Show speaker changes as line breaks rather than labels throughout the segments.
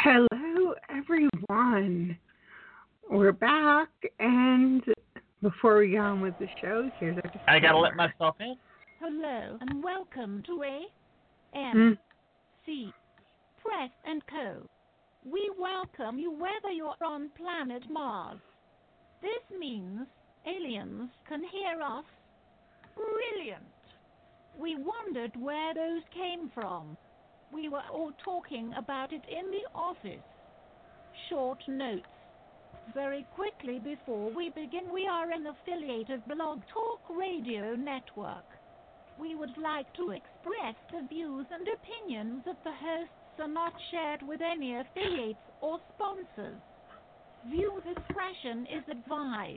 Hello, everyone. We're back, and before we get on with the show, here's our disclaimer.
I gotta let myself in.
Hello, and welcome to
Mm.
ANC Press and Co. We welcome you whether you're on planet Mars. This means aliens can hear us. Brilliant. We wondered where those came from. We were all talking about it in the office. Short notes. Very quickly before we begin, we are an affiliated Blog Talk Radio network. We would like to express the views and opinions of the hosts are not shared with any affiliates or sponsors. View discretion is advised.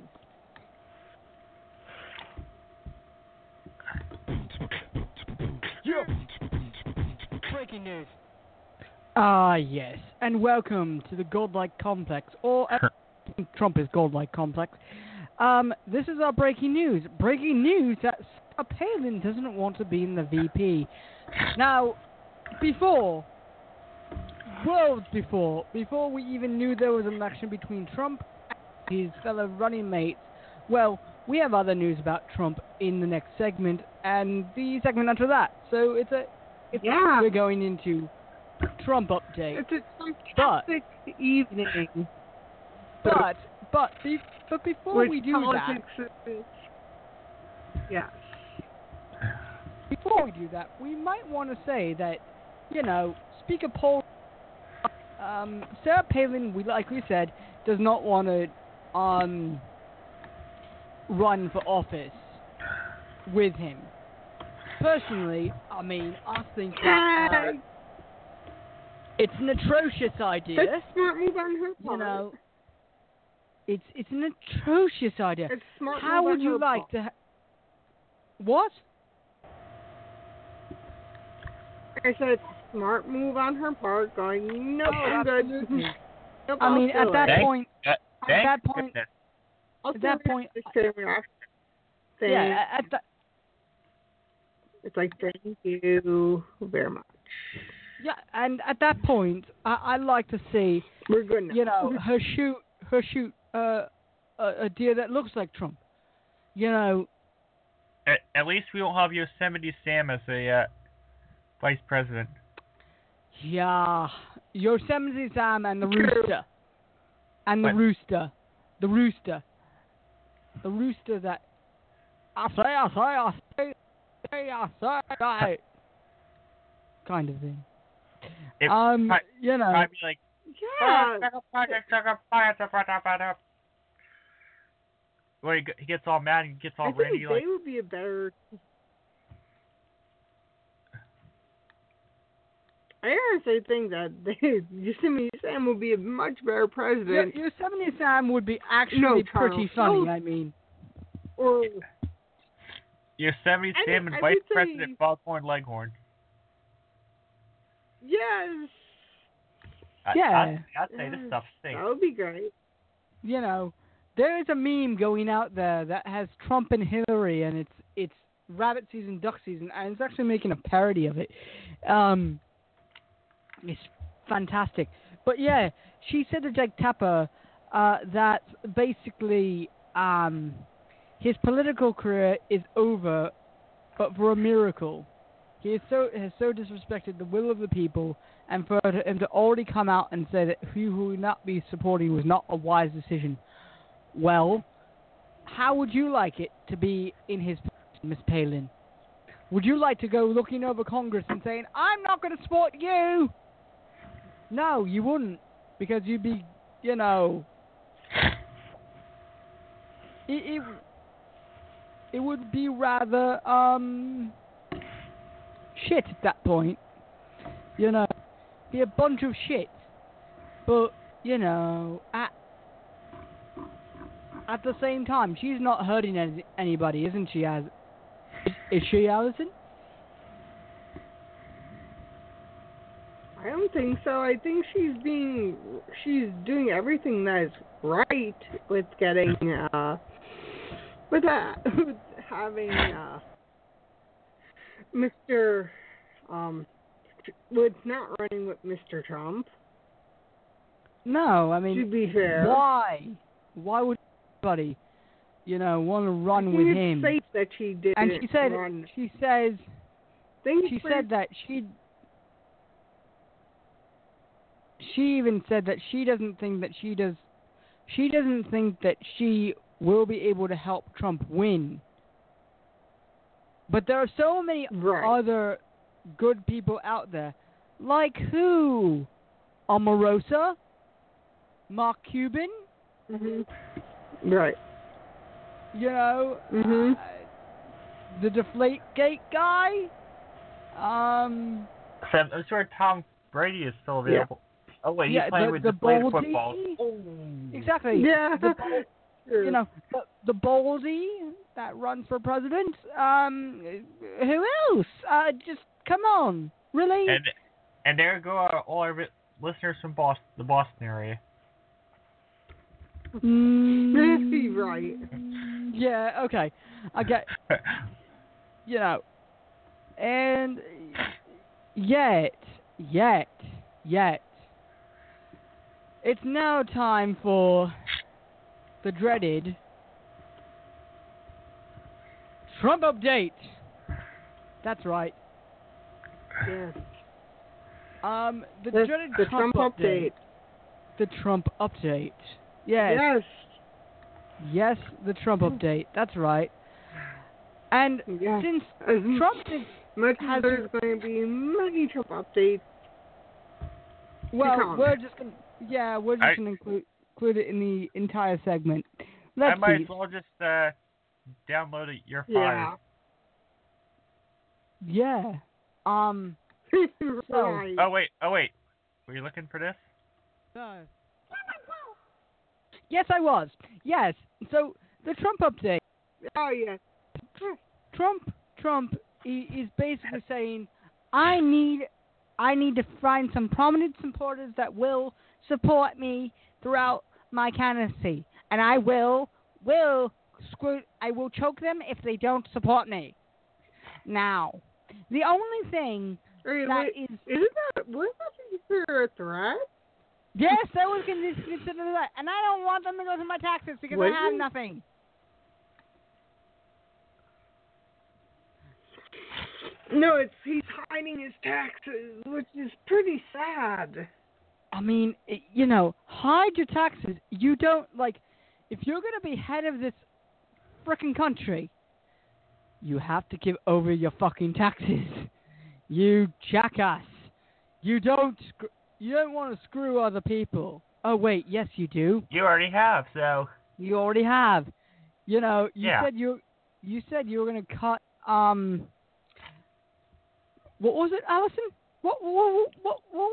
Breaking news.
Yes, and welcome to the Godlike Complex, or Trump is Godlike Complex. This is our breaking news. Breaking news that Sarah Palin doesn't want to be in the VP. Now, before we even knew there was an election between Trump and his fellow running mates, well, we have other news about Trump in the next segment, and the segment after that. So we're going into Trump update.
It's a fantastic evening.
But before we do that,
yes.
Before we do that, we might want to say that, Speaker Paul, Sarah Palin, like we said, does not want to run for office with him. Personally, I think that it's an atrocious idea.
That's a smart move on her part.
It's an atrocious idea.
It's a smart
How
move
would
on
you
her
like
part.
to? What?
I said it's a smart move on her part. Going, no, I'm good. Nope,
I mean, at that point,
At that point,
it's like, thank you very much.
Yeah, and at that point, I'd like to see,
we're good now.
her shoot a deer that looks like Trump.
At least we won't have Yosemite Sam as a vice president.
Yeah, Yosemite Sam and the rooster. And the
What?
rooster. The rooster that... I say. Kind of thing.
I'd be like,
Yeah.
Where he gets all mad and gets all
I think
ready.
they would be a better... I honestly think that Yosemite Sam would be a much better president.
Yosemite Sam would be actually pretty funny,
Or...
Yosemite Sam and Vice President Foghorn Leghorn.
Yes.
Yeah.
I'd say this stuff stinks.
That would be great.
There is a meme going out there that has Trump and Hillary, and it's rabbit season, duck season, and it's actually making a parody of it. It's fantastic. But yeah, she said to Jake Tapper that basically his political career is over, but for a miracle. He has so disrespected the will of the people, and for him to already come out and say that who would not be supporting was not a wise decision. Well, how would you like it to be in his position, Miss Palin? Would you like to go looking over Congress and saying, I'm not going to support you? No, you wouldn't, because you'd be, it would be rather, shit at that point. Be a bunch of shit. But, at the same time, she's not hurting anybody, isn't she? Is she, Allison?
I don't think so. I think she's doing everything that is right with getting with having Mr. With not running with Mr. Trump.
No, I
To
mean,
be fair.
why? Why would anybody, want to run with
it's
him?
safe that she didn't
And
run.
she said that she even said that she doesn't think that she will be able to help Trump win. But there are so many other good people out there. Like who? Omarosa? Mark Cuban?
Right.
The Deflategate guy?
I'm sure Tom Brady is still available.
Yeah.
Oh wait, he's playing with deflated footballs.
Oh. Exactly.
Yeah.
The Baldy that runs for president. Who else? Just come on, really?
And there go all our listeners from the Boston area.
Right.
Yeah. Okay. I get. And yet, it's now time for the dreaded Trump update. That's right.
Yes.
The dreaded
Trump update.
The Trump update. Yes. Yes, the Trump update. That's right. And since Trump
there's going to be many Trump updates.
Well, we're just going to include it in the entire segment.
I might as well just download your file.
Yeah.
Right.
Oh wait. Were you looking for this?
No. Yes, I was. Yes. So the Trump update.
Oh yeah.
Trump is basically saying, I need to find some prominent supporters that will support me throughout my candidacy, and I will choke them if they don't support me. Now, the only thing
wasn't that considered a threat?
Yes, that was considered that, and I don't want them to go through my taxes because I have nothing.
No, he's hiding his taxes, which is pretty sad.
I mean, hide your taxes. You don't, if you're going to be head of this frickin' country, you have to give over your fucking taxes. You jackass. You don't want to screw other people. Oh, wait, yes, you do.
You already have, so.
You already have. You said you were going to cut, what was it, Allison? What were they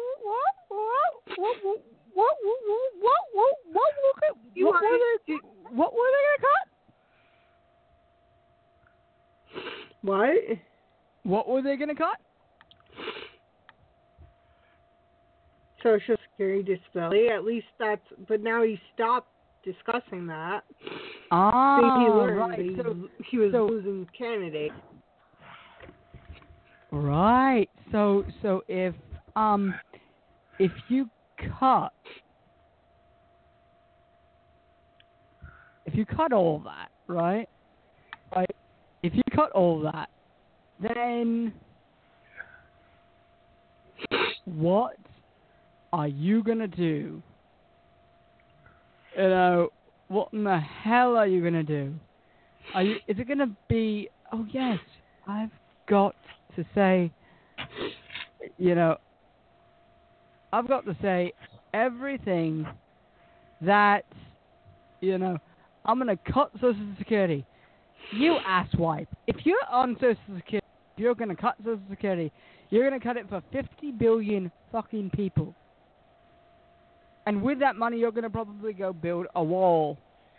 gonna cut?
What?
What were they gonna cut?
Social Security disability. At least but now he stopped discussing that. I think he learned that he was losing candidate.
Right. So if you cut all that, right? If you cut all that, then what are you gonna do? What in the hell are you gonna do? Is it gonna be? Oh yes, I've got to say, I've got to say everything that, I'm going to cut Social Security. You asswipe. If you're on Social Security, if you're going to cut Social Security, you're going to cut it for 50 billion fucking people. And with that money, you're going to probably go build a wall.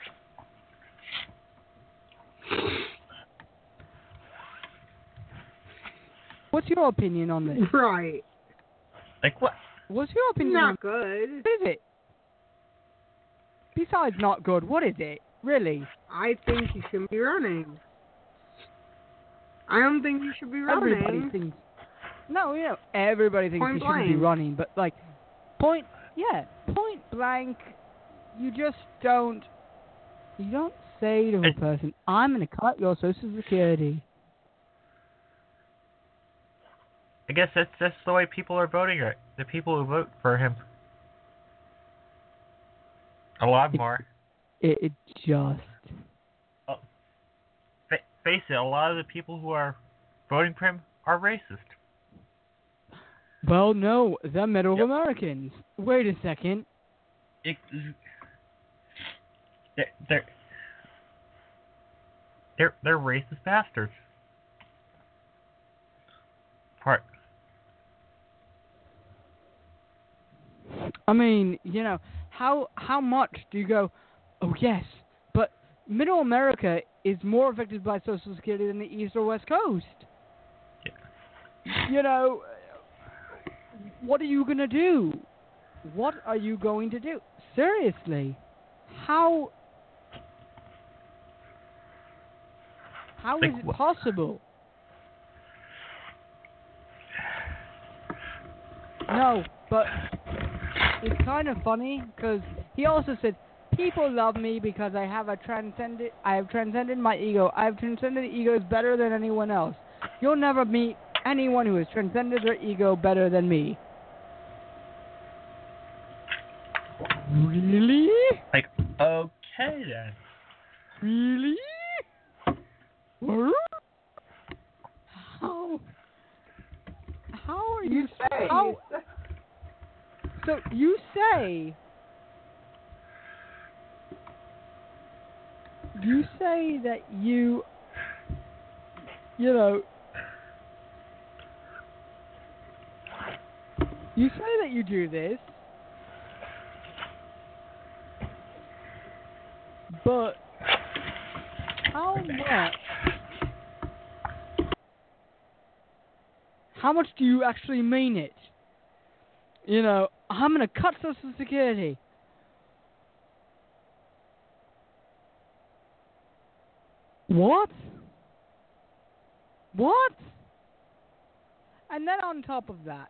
What's your opinion on this?
Right.
Like what?
What's your opinion?
Not good.
What is it? Besides not good, what is it? Really?
I think he shouldn't be running. I don't think he should be running.
Everybody thinks he shouldn't be running, but point yeah, point blank, you just don't. You don't say to a person, "I'm going to cut your Social Security."
I guess that's the way people are voting. Right? The people who vote for him. A lot more.
It just.
Oh, face it, a lot of the people who are voting for him are racist.
Well, no, they're middle Americans. Wait a second.
They're racist bastards. Part.
I mean, how much do you go? Oh yes, but Middle America is more affected by Social Security than the East or West Coast. Yeah. What are you gonna do? What are you going to do? Seriously, how is it possible? No, but it's kind of funny because he also said, "People love me because I have transcended my ego. I have transcended egos better than anyone else. You'll never meet anyone who has transcended their ego better than me." Really?
Like, okay then.
Really? What? How are you saying? So you say that you say that you do this, but how much do you actually mean it? I'm going to cut Social Security. What? And then on top of that,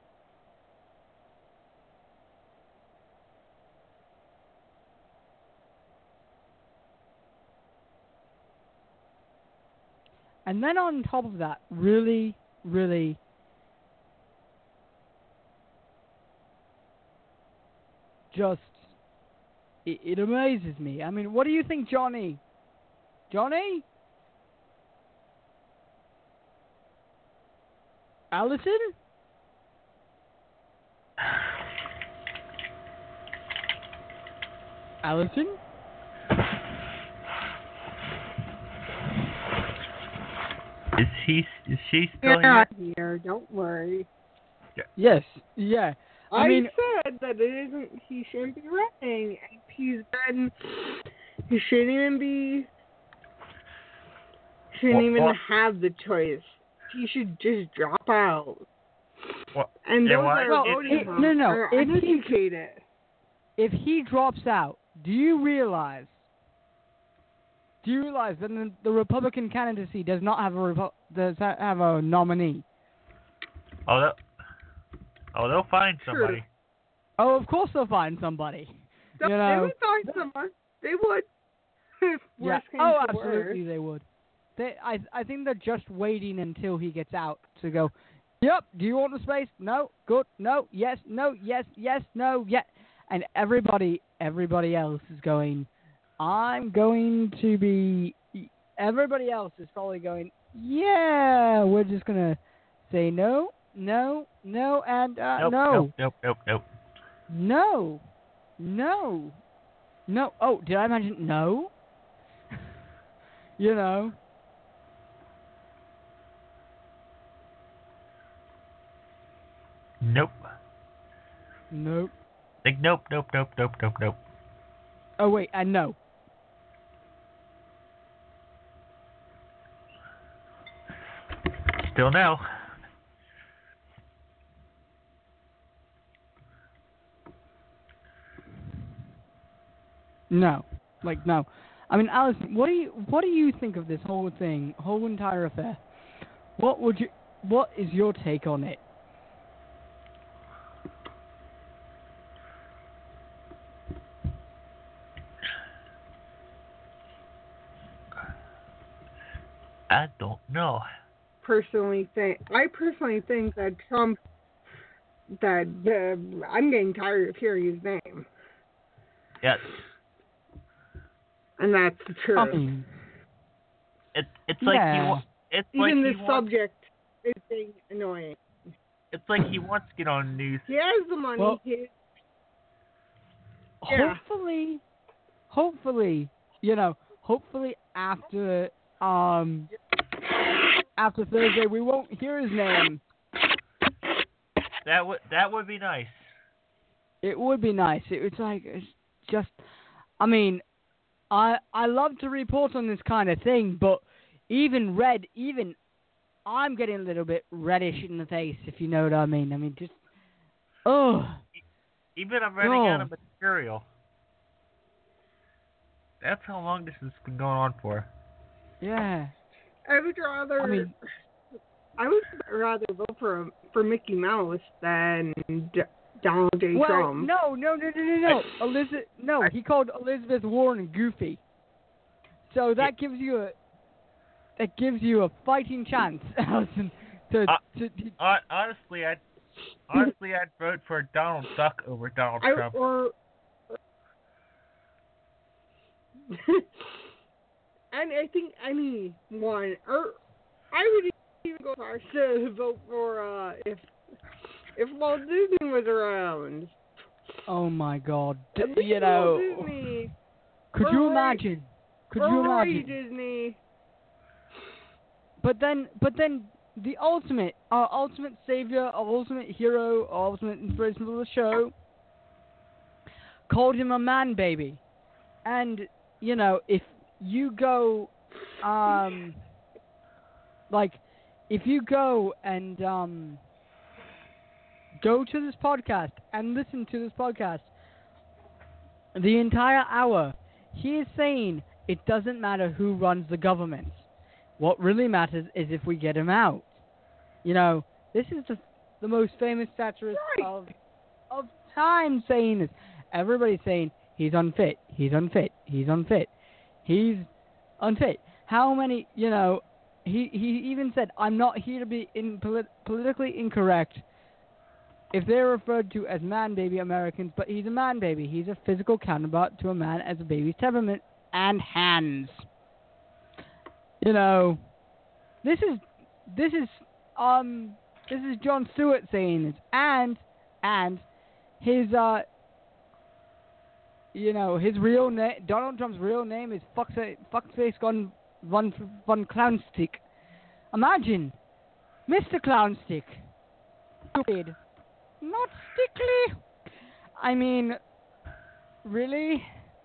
really, really, just, it amazes me. I mean, what do you think, Johnny? Johnny? Allison? Allison?
Is she still
here? Don't worry.
Yeah.
Yes. Yeah. I mean,
said that he shouldn't be running. He shouldn't even have the choice. He should just drop out. And those are voting are uneducated.
If he drops out, do you realize that the Republican candidacy does not have a nominee?
They'll find somebody.
Oh, of course they'll find somebody.
They would find someone. They would.
Yeah. Oh, absolutely, they would. I think they're just waiting until he gets out to go, "Yep, do you want the space? No, good, no, yes, no, yes, yes, no, yes." And everybody else is going, everybody else is probably going, "Yeah, we're just going to say no, no, no, and
nope,
no.
Nope.
No. No. No. Oh, did I mention no?
Nope.
Nope.
Like, nope.
Oh, wait, and no.
Still no.
No. Like, no. I mean, Alison, what do you think of this whole thing, whole entire affair? What is your take on it?
I don't know.
I personally think that Trump. I'm getting tired of hearing his name.
Yes.
And that's the truth.
I mean,
it's like
even the subject is being annoying.
It's like he wants to get on the news.
He has the money.
Well,
yeah.
Hopefully, after Thursday we won't hear his name.
That would be nice.
It would be nice. It's just, I mean, I love to report on this kind of thing, but even I'm getting a little bit reddish in the face, if you know what I mean. I mean, just,
Even I'm running out of material. That's how long this has been going on for.
Yeah.
I would rather vote for Mickey Mouse than Donald J. Trump.
No. He called Elizabeth Warren goofy. So that gives you a fighting chance.
Honestly, I'd vote for Donald Duck over Donald Trump.
And I think anyone, or I would even go as far as to vote for if Walt Disney was around.
Oh my God!
Walt Disney.
Could you imagine?
Roy Disney.
But then the our ultimate savior, our ultimate hero, our ultimate inspiration for the show, called him a man baby, and if you go, if you go and go to this podcast and listen to this podcast, the entire hour, he is saying it doesn't matter who runs the government. What really matters is if we get him out. This is the most famous satirist of time saying this. Everybody's saying he's unfit. He's unfit. He's unfit. He's unfit. How many? He even said, "I'm not here to be politically incorrect." If they're referred to as man baby Americans, but he's a man baby. He's a physical counterpart to a man as a baby's temperament and hands. This is Jon Stewart saying this, and his his real name, Donald Trump's real name is Fuckface von Clownstick. Imagine, Mr. Clownstick. Stupid. Not stickly. I mean, really?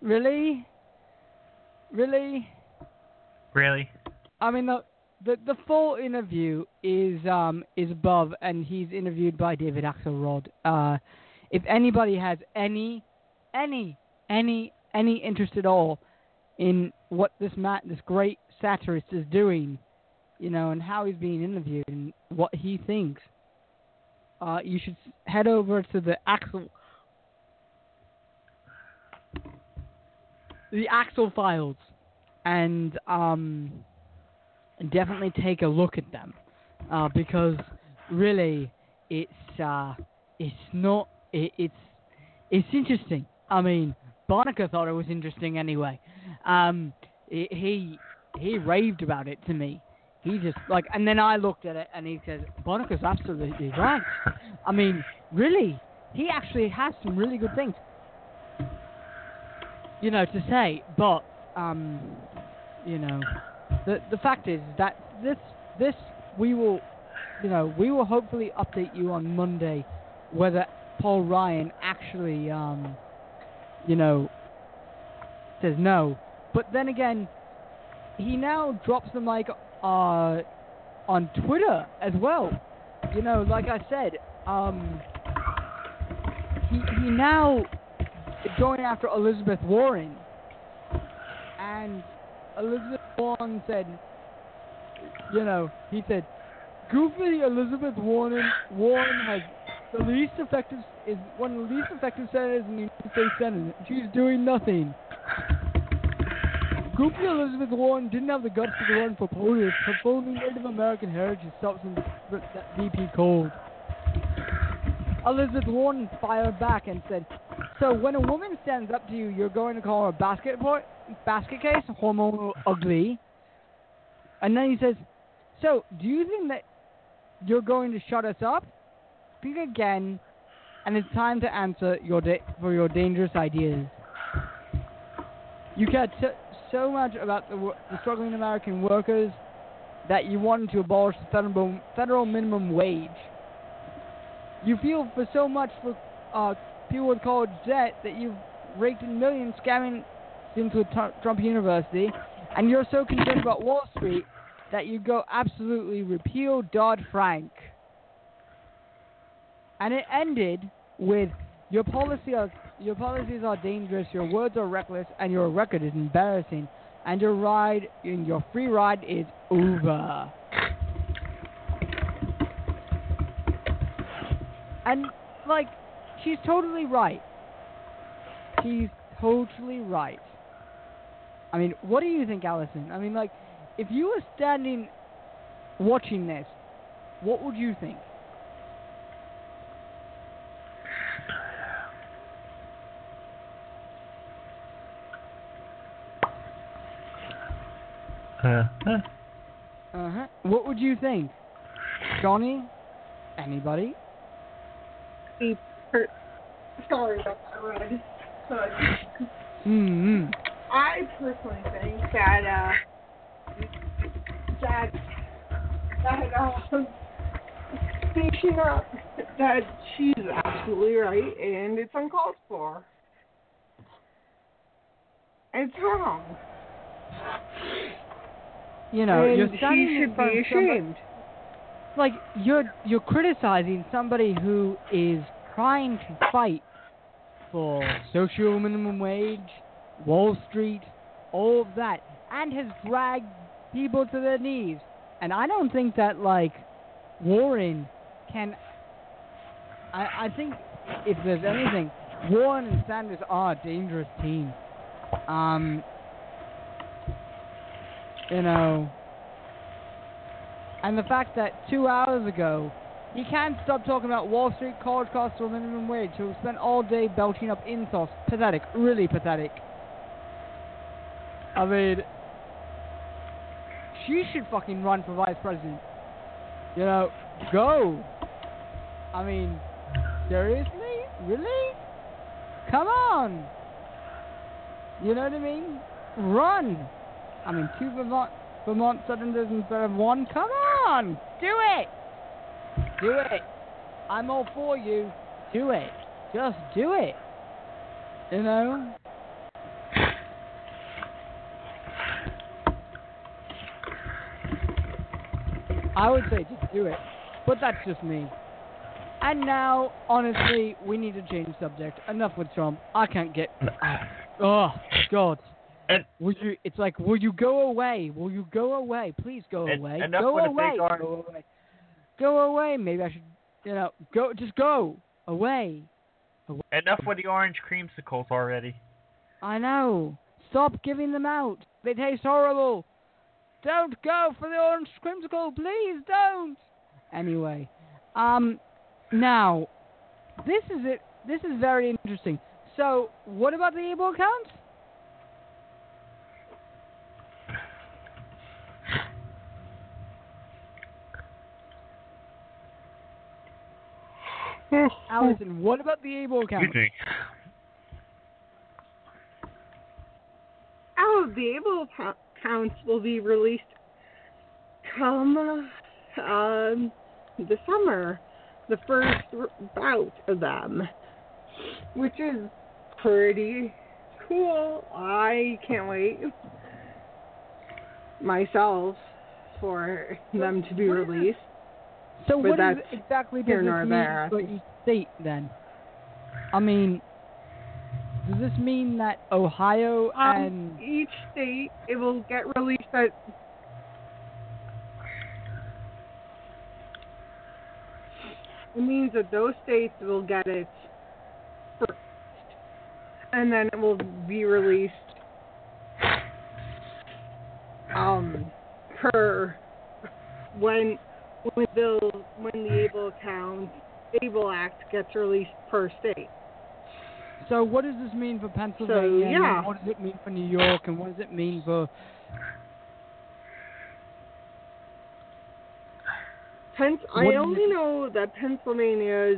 I mean, the full interview is above, and he's interviewed by David Axelrod. If anybody has any interest at all in what this great satirist is doing, and how he's being interviewed and what he thinks, you should head over to the Axel files and definitely take a look at them, because really it's interesting. I mean, Barnacle thought it was interesting anyway. He raved about it to me. He just and then I looked at it and he says, Barnacle's absolutely right. I mean, really, he actually has some really good things, to say. But the fact is that this we will hopefully update you on Monday whether Paul Ryan actually says no. But then again, he now drops the mic on Twitter as well. Like I said, he now is going after Elizabeth Warren, and Elizabeth Warren said, he said, goofy Elizabeth Warren has one of the least effective senators in the United States Senate. She's doing nothing. Goofy Elizabeth Warren didn't have the guts to run for POTUS, proposing Native American heritage substance that VP cold. Elizabeth Warren fired back and said, so when a woman stands up to you, you're going to call her a basket case, hormonal ugly. And then he says, so do you think that you're going to shut us up? Speak again, and it's time to answer for your dangerous ideas. You care so much about the struggling American workers that you wanted to abolish the federal minimum wage. You feel for so much for people with college debt that you've raked in millions scamming students with Trump University, and you're so concerned about Wall Street that you go absolutely repeal Dodd-Frank. And it ended with your policies are dangerous, your words are reckless, and your record is embarrassing, and your free ride is over. And like, she's totally right. She's totally right. I mean, what do you think, Allison? I mean, like, if you were standing watching this, what would you think? What would you think? Johnny? Anybody?
Sorry about that, Red. I personally think that speaking up, that she's absolutely right, and it's uncalled for. It's wrong.
You know,
and
you're standing
she should be ashamed.
Like, you're criticizing somebody who is trying to fight for social minimum wage, Wall Street, all of that, and has dragged people to their knees. And I don't think that, like, Warren can... I think, if there's anything, Warren and Sanders are a dangerous team. You know... And the fact that 2 hours ago, he can't stop talking about Wall Street, college costs, or minimum wage, so he spent all day belching up insults. Pathetic. Really pathetic. I mean, she should fucking run for vice president. You know, go. I mean, seriously? Really? Come on. You know what I mean? Run. I mean, 2 Vermont Southerners instead of 1. Come on! Do it! Do it! I'm all for you. Do it. Just do it. You know? I would say just do it. But that's just me. And now, honestly, we need to change subject. Enough with Trump. I can't get... Oh, God. It's like, will you go away? Will you go away? Please go away. Go away. Go away. Go away. Maybe I should, go. Just go away.
Enough with the orange creamsicles already.
I know. Stop giving them out. They taste horrible. Don't go for the orange creamsicle. Please don't. Anyway, now, this is it. This is very interesting. So, what about the able accounts? Allison, what about the able account?
The able accounts will be released come the summer, the first bout of them, which is pretty cool. I can't wait myself for them to be released.
So what exactly does this mean for each state, then? I mean, does this mean that Ohio and...
Each state, it will get released at... It means that those states will get it first. And then it will be released per when the Able Act gets released per state.
So what does this mean for Pennsylvania?
So, yeah.
And what does it mean for New York? And what does it mean for...
I only know that Pennsylvania's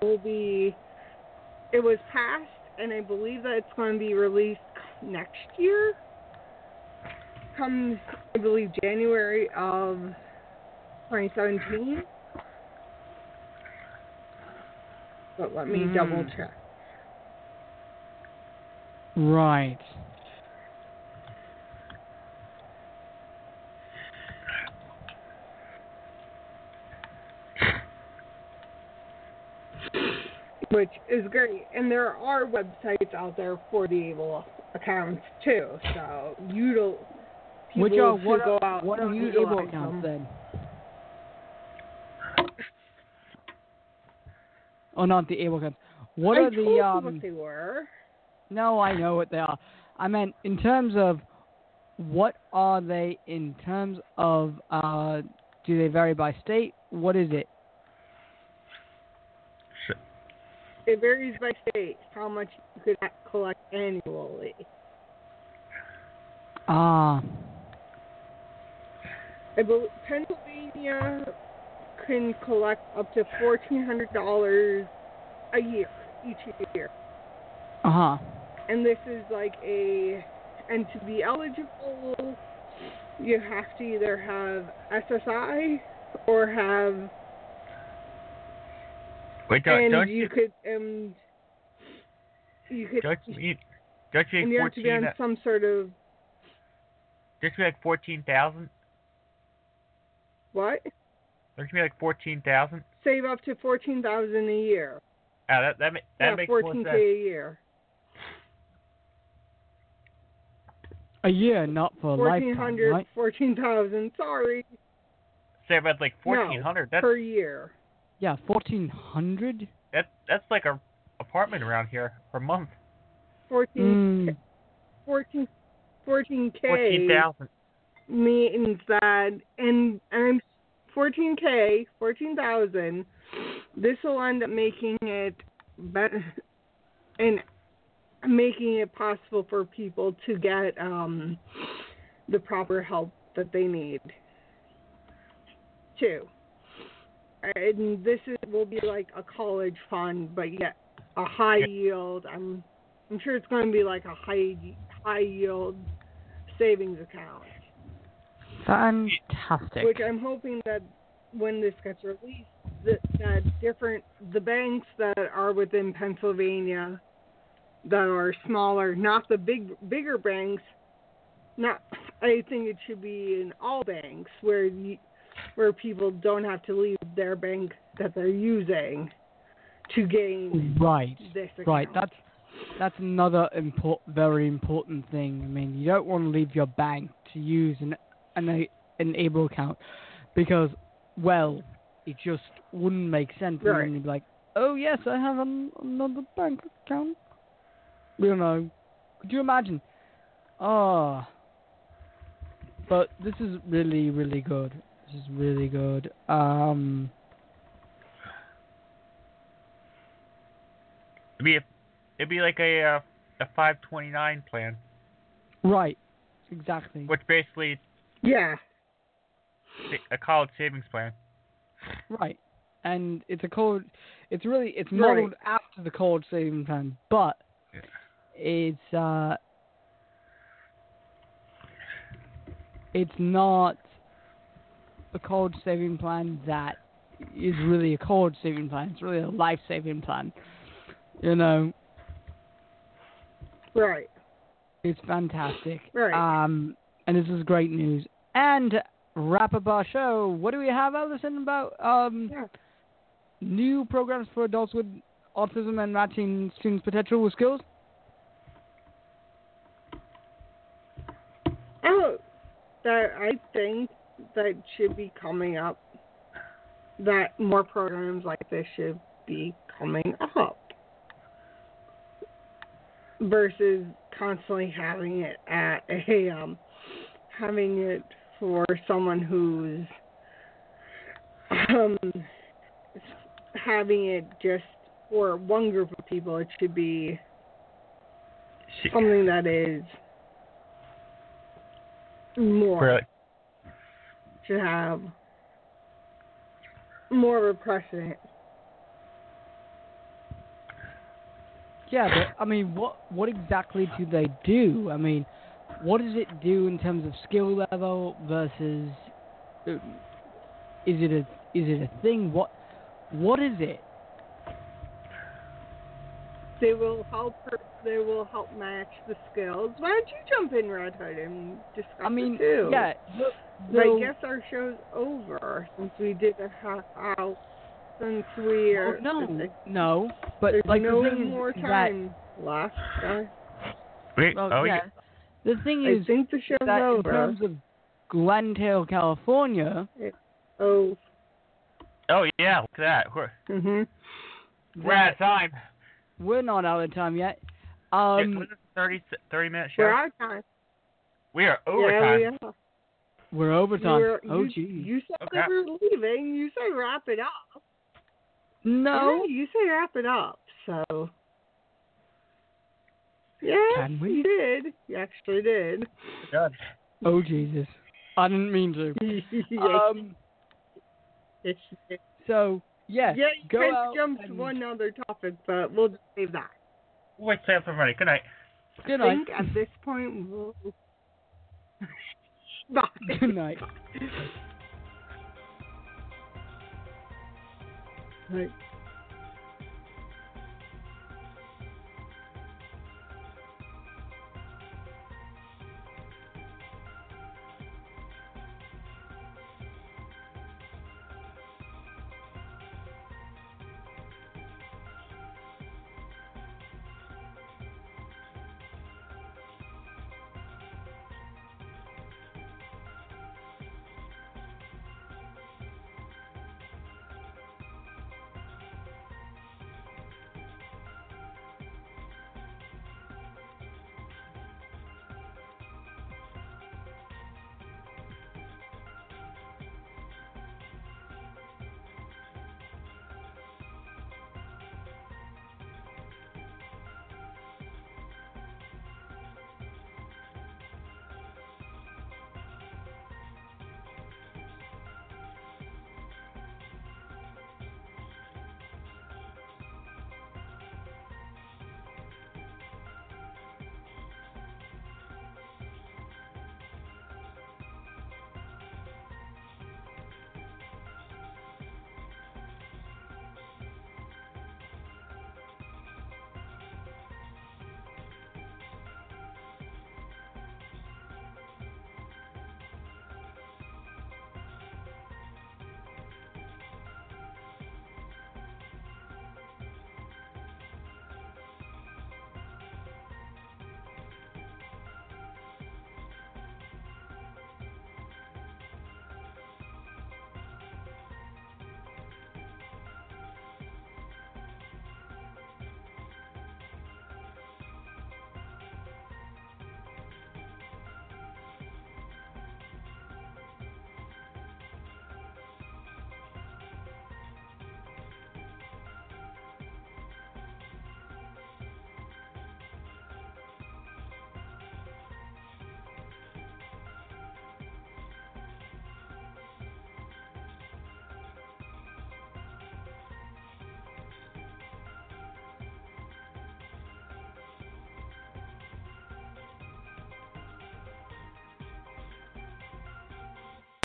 it was passed, and I believe that it's going to be released next year. Come, I believe, January of 2017. But let me double check.
Right.
Which is great. And there are websites out there for the Able accounts, too. So,
what are
and
the Able accounts, then? Oh, not the Able accounts. What are the...
I told you what they were.
No, I know what they are. I meant in terms of... What are they in terms of... do they vary by state? What is it?
It varies by state how much you could collect annually.
Ah.
I believe Pennsylvania can collect up to $1,400 a year, each year.
Uh-huh.
And this is and to be eligible, you have to either have SSI or have...
Wait, don't you
could
don't you
and you have to be on some sort of...
Just be like 14,000?
What?
Don't you be like 14,000?
Save up to $14,000 a year.
That makes more sense.
$14,000 a year.
A year, not for a lifetime, right?
14,000. Sorry.
Say about like 1,400.
No, per year.
Yeah, 1,400.
That's like a apartment around here per month.
14K
14,000
means that, and 14,000. This will end up making it better and making it possible for people to get the proper help that they need too. And this will be like a college fund, but yet a high yield. I'm sure it's going to be like a high yield savings account.
Fantastic.
Which I'm hoping that when this gets released, the banks that are within Pennsylvania that are smaller, not the bigger banks. I think it should be in all banks where people don't have to leave their bank that they're using to gain this account.
Right. That's another very important thing. I mean, you don't want to leave your bank to use an Able account because, well, it just wouldn't make sense.
Right.
And then you'd be like, oh yes, I have another bank account. You know, could you imagine? Oh. But this is really, really good. This is really good.
It'd be like a 529 plan.
Right. Exactly.
Which basically a college savings plan.
Right. And it's modeled after the college savings plan, but it's not a college saving plan that is really a college saving plan. It's really a life saving plan. You know.
Right.
It's fantastic.
Right.
And this is great news. And wrap up our show. What do we have, Allison, about new programs for adults with autism and matching students' potential with skills?
Oh, that I think that should be coming up. That more programs like this should be coming up. Versus constantly having it at having it for someone who's having it just for one group of people. It should be something that is more.
Really?
Should have more of a precedent.
Yeah, but I mean, what exactly do they do? I mean, what does it do in terms of skill level versus? Is it a thing? What is it?
They will help her. They will help match the skills. Why don't you jump in, Red Hood, and discuss it too?
Yeah.
But I guess our show's over since we did a half hour. Since we are.
No. But
there's
like
no
the thing
more
is
time left.
Yeah. The thing is,
I think the show's
that
over.
in terms of Glendale, California.
Oh yeah, look at that. We're out of time.
We're not out of time yet.
Was it 30-minute show?
We're out of time.
We are overtime.
Yeah, we are.
We're overtime. Geez.
You said we were leaving. You said wrap it up.
No.
Yeah, you said wrap it up. So. Yeah,
Can we?
You did. You actually did.
Good.
Oh Jesus! I didn't mean to.
Yes, you did.
So yeah.
Yeah, you
go
kind
out
of jumped to one other topic, but we'll just save that.
Wait, say up everybody. Good night.
Good
I
night.
think at this point we'll. Bye.
Good night.
Right.